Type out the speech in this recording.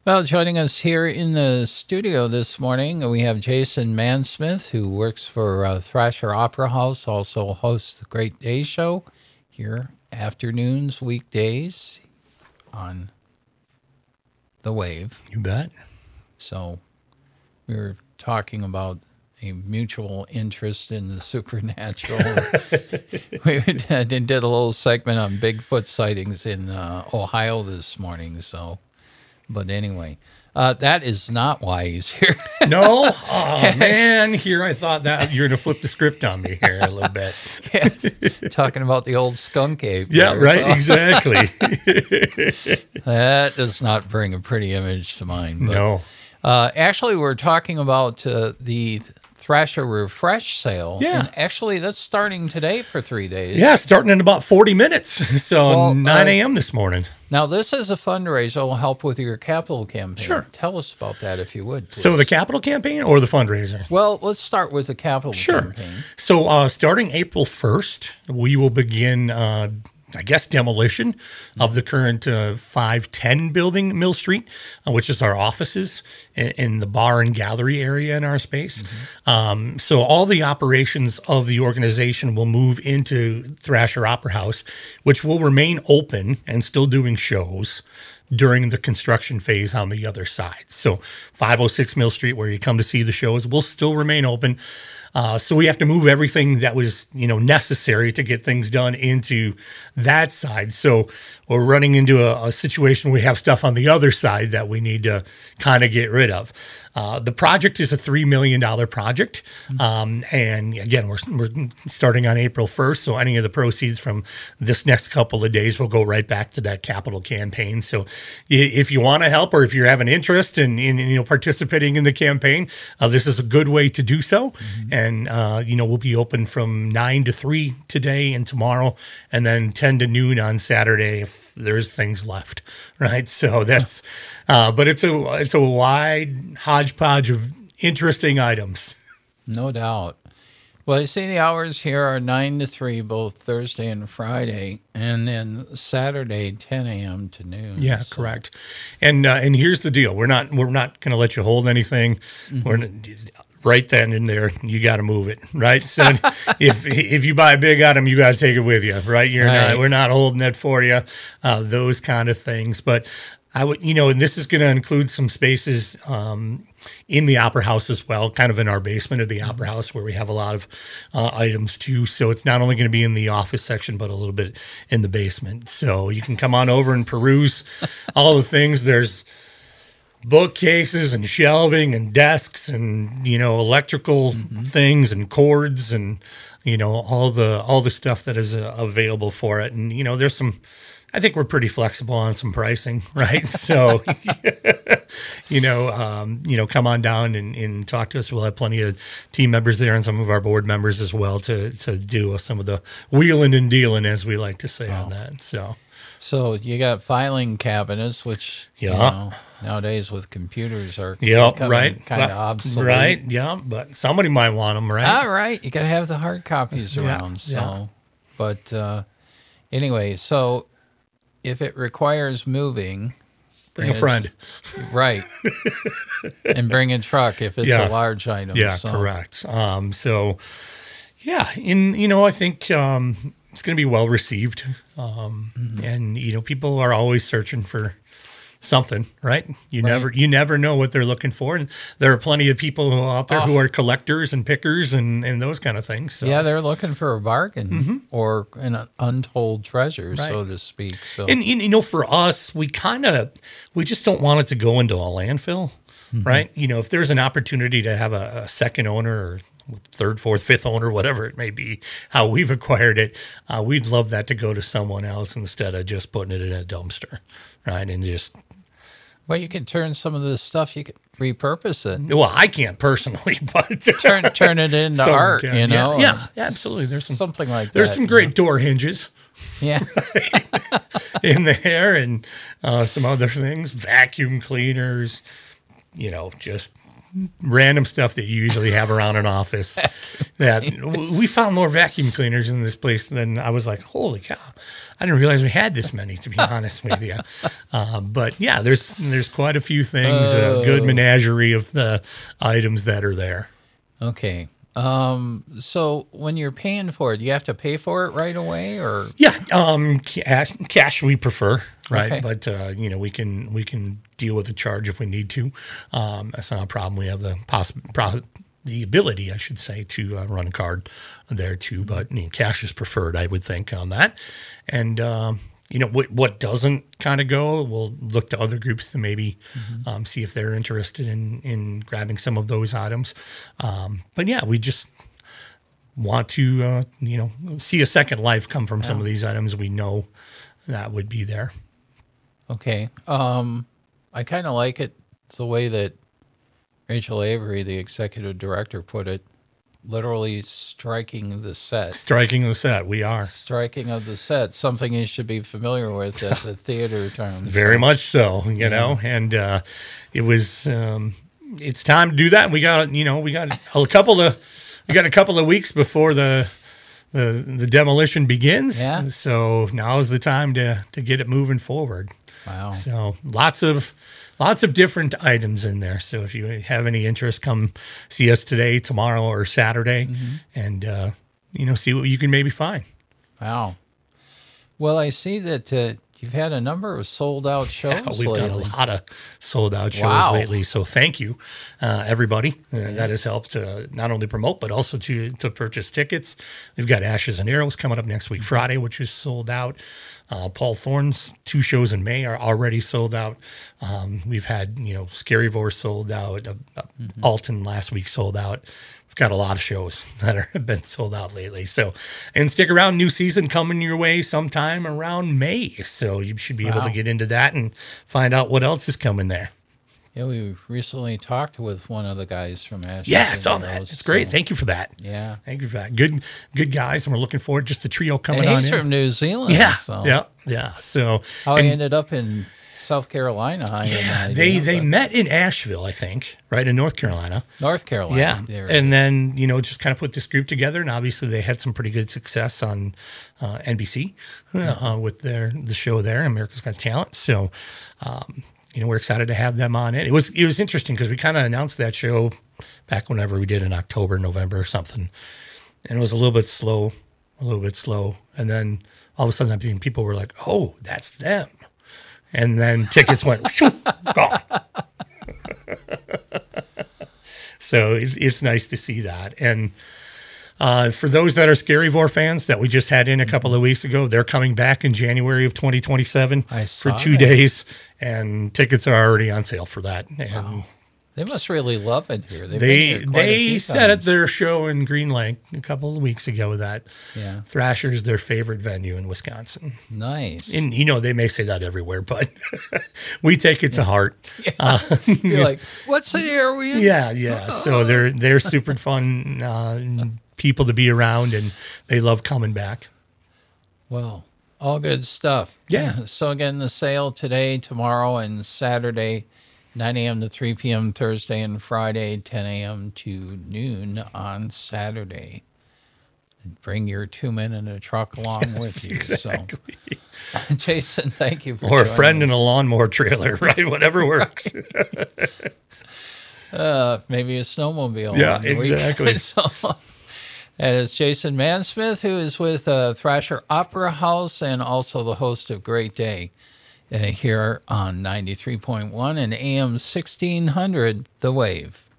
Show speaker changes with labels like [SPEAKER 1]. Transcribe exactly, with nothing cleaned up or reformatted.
[SPEAKER 1] Well, joining us here in the studio this morning, we have Jason Mansmith, who works for uh, Thrasher Opera House, also hosts the Great Day Show here afternoons, weekdays on The Wave.
[SPEAKER 2] You bet.
[SPEAKER 1] So we were talking about a mutual interest in the supernatural. We did a little segment on Bigfoot sightings in uh, Ohio this morning, so... But anyway, uh, that is not why he's here.
[SPEAKER 2] No? Oh, man. Here I thought that you're going to flip the script on me here a little bit.
[SPEAKER 1] Yeah, talking about the old skunk ape.
[SPEAKER 2] Yeah,
[SPEAKER 1] there,
[SPEAKER 2] right.
[SPEAKER 1] so.
[SPEAKER 2] Exactly.
[SPEAKER 1] That does not bring a pretty image to mind. But,
[SPEAKER 2] no.
[SPEAKER 1] Uh, actually, we're talking about uh, the Thrasher Refresh sale.
[SPEAKER 2] Yeah.
[SPEAKER 1] And actually, that's starting today for three days.
[SPEAKER 2] Yeah, starting in about forty minutes. So
[SPEAKER 1] Well,
[SPEAKER 2] nine
[SPEAKER 1] uh,
[SPEAKER 2] a.m. this morning.
[SPEAKER 1] Now, this is a fundraiser. It'll help with your capital campaign.
[SPEAKER 2] Sure.
[SPEAKER 1] Tell us about that, if you would, please.
[SPEAKER 2] So the capital campaign or the fundraiser?
[SPEAKER 1] Well, let's start with the capital
[SPEAKER 2] Sure.
[SPEAKER 1] campaign.
[SPEAKER 2] So uh, starting April first, we will begin, uh, I guess, demolition of the current uh, five ten building, Mill Street, uh, which is our offices in, in the bar and gallery area in our space.
[SPEAKER 1] Mm-hmm.
[SPEAKER 2] Um, so all the operations of the organization will move into Thrasher Opera House, which will remain open and still doing shows during the construction phase on the other side. So five oh six Mill Street, where you come to see the shows, will still remain open. Uh, so we have to move everything that was, you know, necessary to get things done into that side. So we're running into a, a situation where we have stuff on the other side that we need to kind of get rid of. Uh, the project is a three million dollars project. Um, and again, we're, we're starting on April first. So any of the proceeds from this next couple of days will go right back to that capital campaign. So i- if you want to help, or if you have an interest in, in you know, participating in the campaign, uh, this is a good way to do so. Mm-hmm. And, uh, you know, we'll be open from nine to three today and tomorrow, and then ten to noon on Saturday if there's things left, right? So that's, uh, but it's a it's a wide hodgepodge of interesting items.
[SPEAKER 1] No doubt. Well, you see the hours here are nine to three, both Thursday and Friday, and then Saturday, ten a.m. to noon.
[SPEAKER 2] Yeah,
[SPEAKER 1] So-
[SPEAKER 2] correct. And uh, and here's the deal: we're not we're not going to let you hold anything. Mm-hmm. We're not, right then and there, you got to move it, right? So if if you buy a big item, you got to take it with you, right? You're
[SPEAKER 1] Right.
[SPEAKER 2] not we're not holding it for you, uh, those kind of things. But I would, you know, and this is going to include some spaces um, in the Opera House as well, kind of in our basement of the Opera House, where we have a lot of uh, items too. So it's not only going to be in the office section, but a little bit in the basement. So you can come on over and peruse all the things. There's bookcases and shelving and desks and, you know, electrical mm-hmm. things and cords and, you know, all the all the stuff that is uh, available for it. And, you know, there's some, I think we're pretty flexible on some pricing, right? So, you know, um, you know, come on down and, and talk to us. We'll have plenty of team members there and some of our board members as well to to do some of the wheeling and dealing, as we like to say
[SPEAKER 1] Wow.
[SPEAKER 2] on that. So,
[SPEAKER 1] So you got filing cabinets, which
[SPEAKER 2] Yeah.
[SPEAKER 1] you know, nowadays with computers are
[SPEAKER 2] yeah,
[SPEAKER 1] becoming
[SPEAKER 2] right,
[SPEAKER 1] kind of
[SPEAKER 2] Well,
[SPEAKER 1] obsolete.
[SPEAKER 2] right, yeah, but somebody might want them, right?
[SPEAKER 1] All right, you got to have the hard copies
[SPEAKER 2] Yeah,
[SPEAKER 1] around. So,
[SPEAKER 2] yeah.
[SPEAKER 1] but uh, anyway, so if it requires moving,
[SPEAKER 2] Bring a
[SPEAKER 1] and
[SPEAKER 2] friend.
[SPEAKER 1] it's- right, and bring a truck if it's
[SPEAKER 2] Yeah.
[SPEAKER 1] a large item.
[SPEAKER 2] Yeah,
[SPEAKER 1] so.
[SPEAKER 2] correct. Um, so, yeah, in you know, I think um, it's going to be well received, um,
[SPEAKER 1] Mm-hmm.
[SPEAKER 2] and you know, people are always searching for something, right? You
[SPEAKER 1] Right.
[SPEAKER 2] never, you never know what they're looking for, and there are plenty of people who out there who
[SPEAKER 1] Oh.
[SPEAKER 2] are collectors and pickers and and those kind of things. So.
[SPEAKER 1] Yeah, they're looking for a bargain or an untold treasure, so
[SPEAKER 2] Right.
[SPEAKER 1] to speak. So
[SPEAKER 2] And, and you know, for us, we kind of we just don't want it to go into a landfill, right? You know, if there's an opportunity to have a, a second owner or third, fourth, fifth owner, whatever it may be, how we've acquired it, uh, we'd love that to go to someone else instead of just putting it in a dumpster, right? And just
[SPEAKER 1] well, you can turn some of this stuff. You can repurpose it.
[SPEAKER 2] well, I can't personally, but
[SPEAKER 1] Turn turn it into
[SPEAKER 2] some
[SPEAKER 1] art.
[SPEAKER 2] can.
[SPEAKER 1] You know,
[SPEAKER 2] yeah,
[SPEAKER 1] and
[SPEAKER 2] yeah, yeah, absolutely. There's some
[SPEAKER 1] something like
[SPEAKER 2] there's
[SPEAKER 1] that.
[SPEAKER 2] some
[SPEAKER 1] you
[SPEAKER 2] great door hinges.
[SPEAKER 1] know? Yeah.
[SPEAKER 2] in there and uh, some other things, vacuum cleaners, you know, just random stuff that you usually have around an office. That we found more vacuum cleaners in this place than I was like, holy cow. I didn't realize we had this many, to be honest with you. Uh, but yeah, there's there's quite a few things, a
[SPEAKER 1] Oh.
[SPEAKER 2] good menagerie of the items that are there.
[SPEAKER 1] Okay. Um, so when you're paying for it, you have to pay for it right away, or
[SPEAKER 2] Yeah, um, cash, cash we prefer, right?
[SPEAKER 1] Okay.
[SPEAKER 2] But uh, you know, we can we can deal with the charge if we need to. Um, that's not a problem. We have the poss- pro- the ability, I should say, to uh, run a card there too. But you know, cash is preferred, I would think, on that. And um, you know, what what doesn't kind of go, we'll look to other groups to maybe um, see if they're interested in in grabbing some of those items. Um, but yeah, we just want to uh, you know see a second life come from some of these items we know that would be there.
[SPEAKER 1] okay. Um, I kind of like it. It's the way that Rachel Avery, the executive director, put it. Literally striking the set.
[SPEAKER 2] Striking the set, we are
[SPEAKER 1] Striking of the set, something you should be familiar with as a theater term.
[SPEAKER 2] very much so, you know, and uh, it was um, it's time to do that. We got you know we got a couple of we got a couple of weeks before the the, the demolition begins.
[SPEAKER 1] Yeah.
[SPEAKER 2] So now is the time to to get it moving forward.
[SPEAKER 1] Wow.
[SPEAKER 2] So lots of lots of different items in there. So if you have any interest, come see us today, tomorrow, or Saturday, and uh, you know see what you can maybe find.
[SPEAKER 1] Wow. Well, I see that uh, you've had a number of sold out shows
[SPEAKER 2] Yeah, we've
[SPEAKER 1] lately.
[SPEAKER 2] done a lot of sold out shows
[SPEAKER 1] Wow.
[SPEAKER 2] lately. So thank you, uh, everybody. Uh, that has helped uh, not only promote, but also to to purchase tickets. We've got Ashes and Arrows coming up next week, Friday, which is sold out. Uh, Paul Thorne's two shows in May are already sold out. Um, we've had, you know, Scaryvore sold out. Uh, uh, Alton last week sold out. We've got a lot of shows that are, have been sold out lately. So, and stick around, new season coming your way sometime around May. So you should be able
[SPEAKER 1] Wow.
[SPEAKER 2] to get into that and find out what else is coming there.
[SPEAKER 1] Yeah, we recently talked with one of the guys from Ashes.
[SPEAKER 2] Yeah, I
[SPEAKER 1] and
[SPEAKER 2] saw that.
[SPEAKER 1] Arrows,
[SPEAKER 2] It's great.
[SPEAKER 1] so-
[SPEAKER 2] Thank you for that.
[SPEAKER 1] Yeah.
[SPEAKER 2] Thank you for that. Good, good guys, and we're looking forward just the trio coming
[SPEAKER 1] And
[SPEAKER 2] on
[SPEAKER 1] he's
[SPEAKER 2] in.
[SPEAKER 1] from New Zealand.
[SPEAKER 2] yeah,
[SPEAKER 1] So
[SPEAKER 2] yeah, yeah. So
[SPEAKER 1] how
[SPEAKER 2] and-
[SPEAKER 1] he ended up in South Carolina, I
[SPEAKER 2] Yeah,
[SPEAKER 1] have no
[SPEAKER 2] they
[SPEAKER 1] idea,
[SPEAKER 2] they
[SPEAKER 1] but
[SPEAKER 2] met in Asheville, I think, right in North Carolina.
[SPEAKER 1] North Carolina.
[SPEAKER 2] Yeah,
[SPEAKER 1] There.
[SPEAKER 2] and then you know just kind of put this group together, and obviously they had some pretty good success on uh, N B C uh, with their the show there, America's Got Talent. So, um, you know, we're excited to have them on it. It was it was interesting because we kind of announced that show back whenever we did in October, November or something, and it was a little bit slow, a little bit slow, and then all of a sudden, I think people were like, "Oh, that's them." And then tickets went shoo, gone. So it's, it's nice to see that. And uh, for those that are Scaryvore fans that we just had in a couple of weeks ago, they're coming back in January of twenty twenty-seven
[SPEAKER 1] I
[SPEAKER 2] for
[SPEAKER 1] saw
[SPEAKER 2] two
[SPEAKER 1] that.
[SPEAKER 2] days, and tickets are already on sale for that. And
[SPEAKER 1] They must really love it here. They've been
[SPEAKER 2] they
[SPEAKER 1] here quite a
[SPEAKER 2] they
[SPEAKER 1] few
[SPEAKER 2] said at
[SPEAKER 1] times.
[SPEAKER 2] their show in Green Lake a couple of weeks ago that
[SPEAKER 1] Yeah.
[SPEAKER 2] Thrasher's their favorite venue in Wisconsin.
[SPEAKER 1] Nice.
[SPEAKER 2] And you know they may say that everywhere, but we take it to heart.
[SPEAKER 1] You're like, what city are we in?
[SPEAKER 2] Yeah, yeah. So they're they're super fun uh, people to be around, and they love coming back.
[SPEAKER 1] Well, all good stuff.
[SPEAKER 2] Yeah.
[SPEAKER 1] So again, the sale today, tomorrow, and Saturday, nine a.m. to three p.m. Thursday and Friday, ten a.m. to noon on Saturday. Bring your two men in a truck along with you.
[SPEAKER 2] Exactly.
[SPEAKER 1] So, Jason, thank you for
[SPEAKER 2] Or a
[SPEAKER 1] joining
[SPEAKER 2] friend in a
[SPEAKER 1] us.
[SPEAKER 2] lawnmower trailer, right? Whatever works.
[SPEAKER 1] Uh, maybe a snowmobile.
[SPEAKER 2] Yeah,
[SPEAKER 1] on the weekend.
[SPEAKER 2] exactly.
[SPEAKER 1] So, and it's Jason Mansmith, who is with uh, Thrasher Opera House and also the host of Great Day uh, here on ninety-three point one and A M sixteen hundred, The Wave.